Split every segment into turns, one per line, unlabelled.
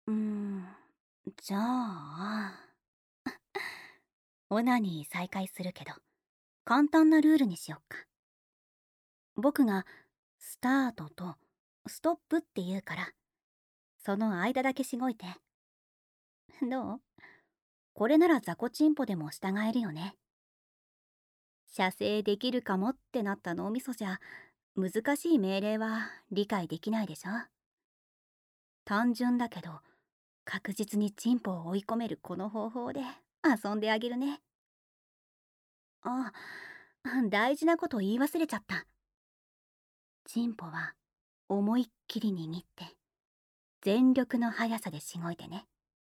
うーん、じゃあ、オナニー再開するけど、簡単なルールにしよっか。僕がスタートとストップって言うから、その間だけしごいて。どう？これなら雑魚チンポでも従えるよね。射精できるかもってなった脳みそじゃ、難しい命令は理解できないでしょ。単純だけど、確実にチンポを追い込めるこの方法で遊んであげるね。あ、大事なこと言い忘れちゃった。チンポは思いっきり握って、全力の速さでしごいてね。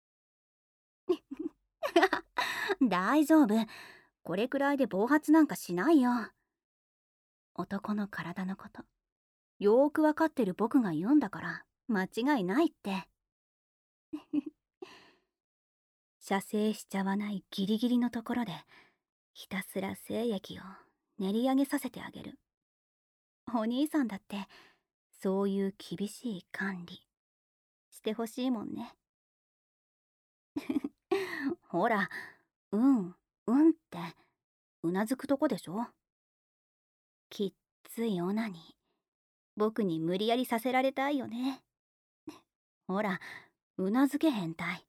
大丈夫。これくらいで暴発なんかしないよ。男の体のこと、よーくわかってる僕が言うんだから、間違いないって。射精しちゃわないギリギリのところで、ひたすら精液を練り上げさせてあげる。お兄さんだって、そういう厳しい管理、してほしいもんね。ほら、うんって、うなずくとこでしょ。きっついオナニー、僕に無理やりさせられたいよね。ほら、うなずけ変態。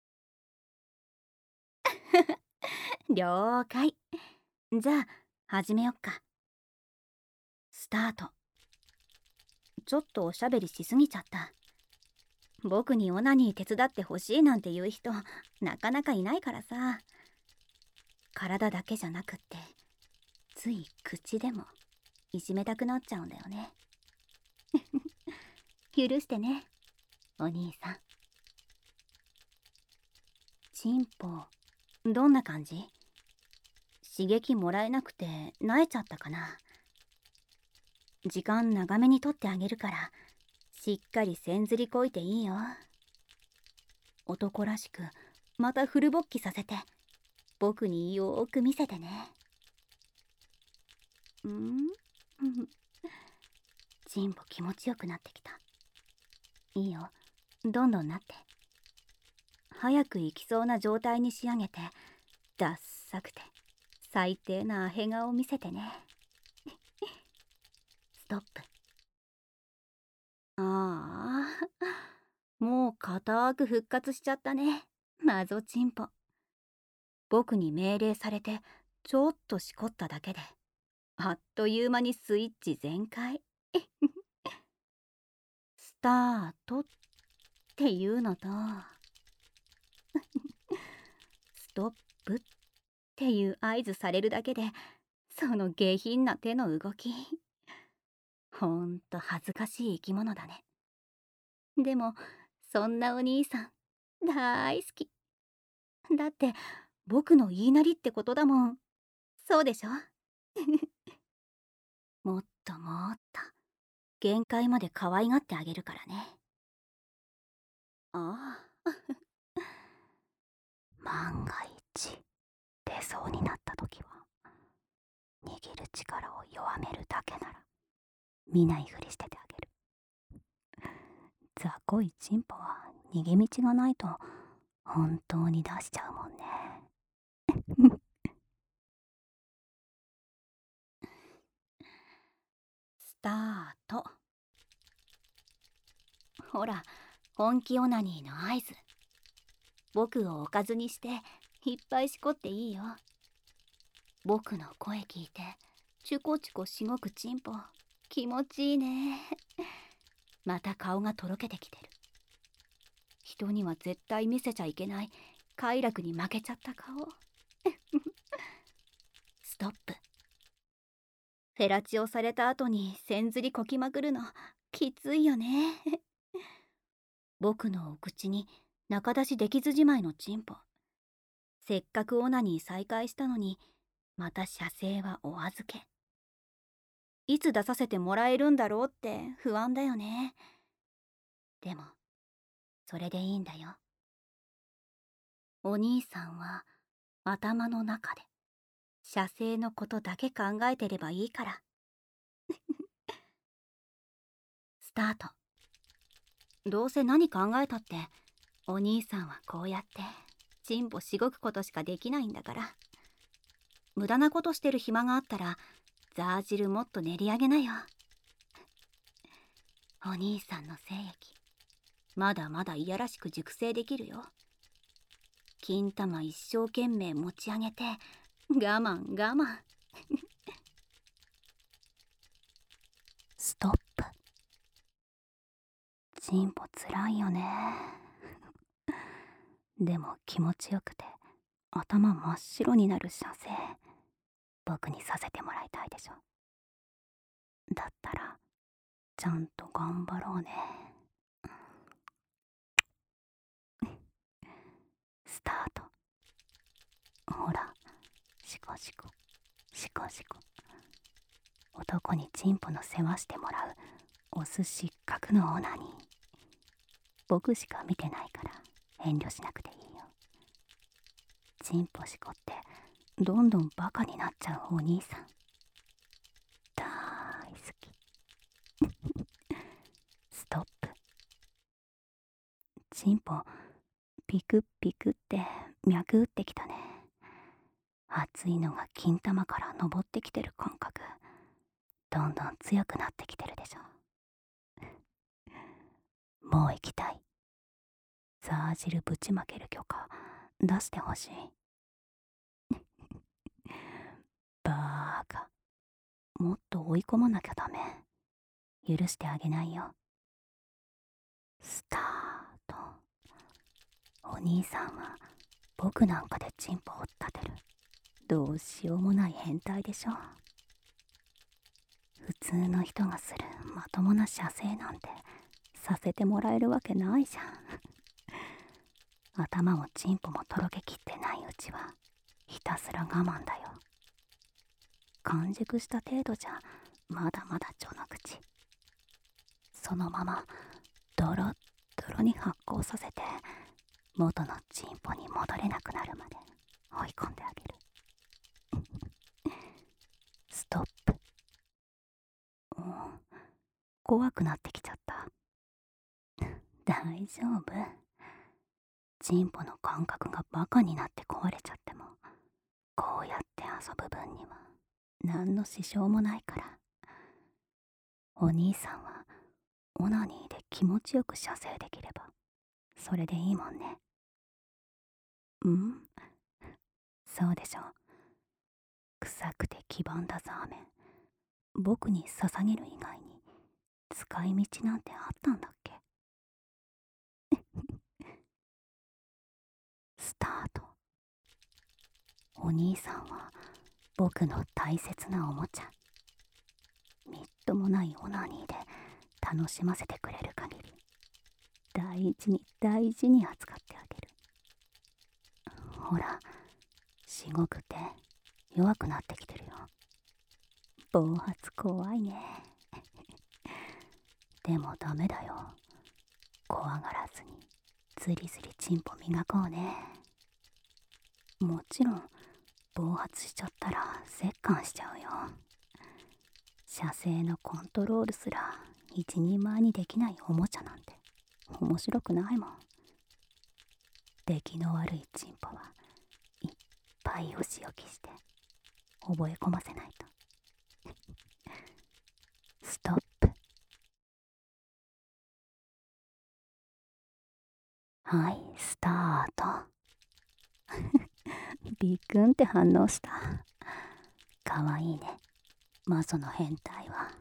了解。じゃあ、始めよっか。スタート。ちょっとおしゃべりしすぎちゃった。僕にオナニー手伝ってほしいなんて言う人、なかなかいないからさ。体だけじゃなくって、つい口でもいじめたくなっちゃうんだよね。許してね、お兄さん。チンポ、どんな感じ？刺激もらえなくて萎えちゃったかな。時間長めにとってあげるから、しっかりせんずりこいていいよ。男らしくまたフル勃起させて、僕によーく見せてね。チンポ気持ちよくなってきた。いいよ、どんどんなって。早く行きそうな状態に仕上げて、ダッサくて最低なアヘ顔を見せてね。ストップ。ああ、もう固く復活しちゃったね、マゾチンポ。僕に命令されてちょっとしこっただけで、あっという間にスイッチ全開。スタートっていうのと、ストップっていう合図されるだけで、その下品な手の動き、ほんと恥ずかしい生き物だね。でもそんなお兄さん大好き。だって僕の言いなりってことだもん。そうでしょ？もっともっと限界まで可愛がってあげるからね。ああ。万が一出そうになった時は、握る力を弱めるだけなら見ないふりしててあげる。雑魚いチンポは逃げ道がないと本当に出しちゃうもんね。スタート。ほら、本気オナニーの合図。僕をおかずにしていっぱいしこっていいよ。僕の声聞いてチュコチュコしごくチンポ、気持ちいいね。また顔がとろけてきてる。人には絶対見せちゃいけない快楽に負けちゃった顔。ストップ。フェラチオされた後にせんずりこきまくるのきついよね。僕のお口に中出しできずじまいのチンポ。せっかくオナニー再開したのに、また射精はお預け。いつ出させてもらえるんだろうって不安だよね。でもそれでいいんだよ。お兄さんは頭の中で射精のことだけ考えてればいいから。スタート。どうせ何考えたってお兄さんはこうやってチンポしごくことしかできないんだから。無駄なことしてる暇があったらザージルもっと練り上げなよ。お兄さんの精液まだまだいやらしく熟成できるよ。金玉一生懸命持ち上げて我慢我慢ストップ。チンポつらいよね。でも気持ちよくて頭真っ白になる射精、僕にさせてもらいたいでしょ。だったらちゃんと頑張ろうね。スタート。ほら、シコシコシコシコ。男にチンポの世話してもらうオス失格のオナニー。僕しか見てないから遠慮しなくていいよ。チンポシコってどんどんバカになっちゃうお兄さん大好き。ストップ。チンポピクピクって脈打ってきたね。熱いのが金玉から昇ってきてる感覚、どんどん強くなってきてるでしょ。もう行きたい。ザージルぶちまける許可出してほしい。バーカ、もっと追い込まなきゃダメ。許してあげないよ。スタート。お兄さんは僕なんかでチンポを立てるどうしようもない変態でしょ。普通の人がするまともな射精なんてさせてもらえるわけないじゃん。頭もチンポもとろけきってないうちはひたすら我慢だよ。完熟した程度じゃまだまだ序の口。そのままドロッドロに発酵させて元のチンポに戻れなくなるまで追い込んであげる。ストップ。怖くなってきちゃった。大丈夫。チンポの感覚がバカになって壊れちゃってもこうやって遊ぶ分には何の支障もないから。お兄さんはオナニーで気持ちよく射精できればそれでいいもんね。そうでしょ。臭くて黄ばんだザーメン、僕に捧げる以外に使い道なんてあったんだっけ。スタート。お兄さんは僕の大切なおもちゃ。みっともないオナニーで楽しませてくれる限り大事に大事に扱ってあげる。ほら、しごくて弱くなってきてるよ。暴発怖いね。でもダメだよ。怖がらずにずりずりチンポ磨こうね。もちろん暴発しちゃったら折檻しちゃうよ。射精のコントロールすら一人前にできないおもちゃなんて面白くないもん。出来の悪いチンポはいっぱいお仕置きして覚え込ませないと。ストップ。はい、スタート。ビックンって反応した。かわいいね、マゾの変態は。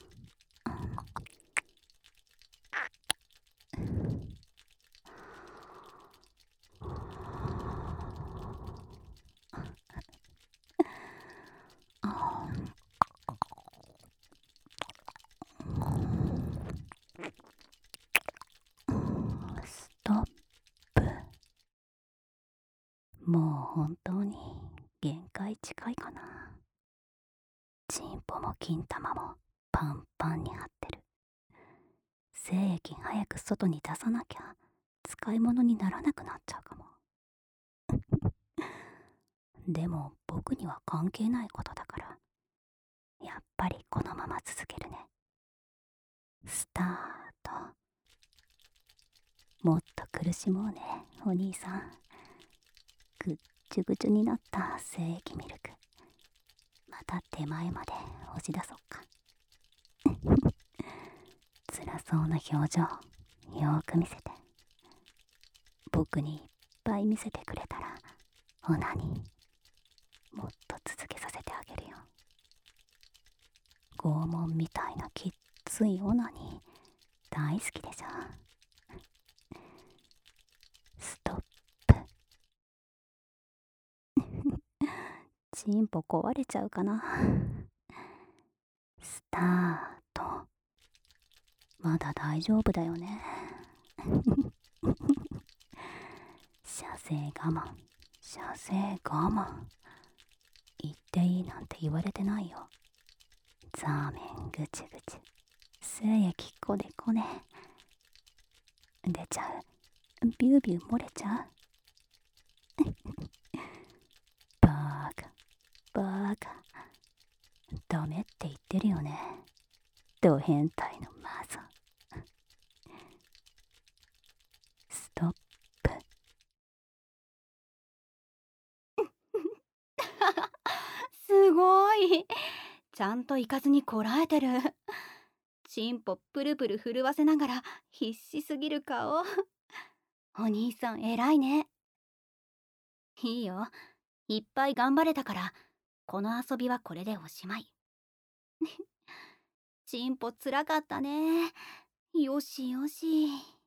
ストップ。もう本当に限界近いかな。チンポも金玉もパンパンに張ってる。精液早く外に出さなきゃ使い物にならなくなっちゃうかも。でも僕には関係ないことだからやっぱりこのまま続けるね。スタート。もっと苦しもうね、 お兄さん、ぐっちゅぐちゅになった精液ミルク、また手前まで押し出そっか。辛そうな表情よーく見せて、僕にいっぱい見せてくれたらオナニーもっと続けさせてあげるよ。拷問みたいなきっついオナニー大好きでしょ。ストップ。チンポ壊れちゃうかな。スタート。まだ大丈夫だよね。射精我慢、射精我慢。言っていいなんて言われてないよ。ザーメンぐちぐち、精液こねこね。出ちゃう、ビュービュー漏れちゃう。バーカバーカ、ダメって言ってるよね、ド変態のマゾ。ストップ。すごい、ちゃんと行かずにこらえてる。チンポプルプル震わせながら必死すぎる顔。お兄さん偉いね。いいよ、いっぱい頑張れたからこの遊びはこれでおしまい。チンポつらかったね。よしよし。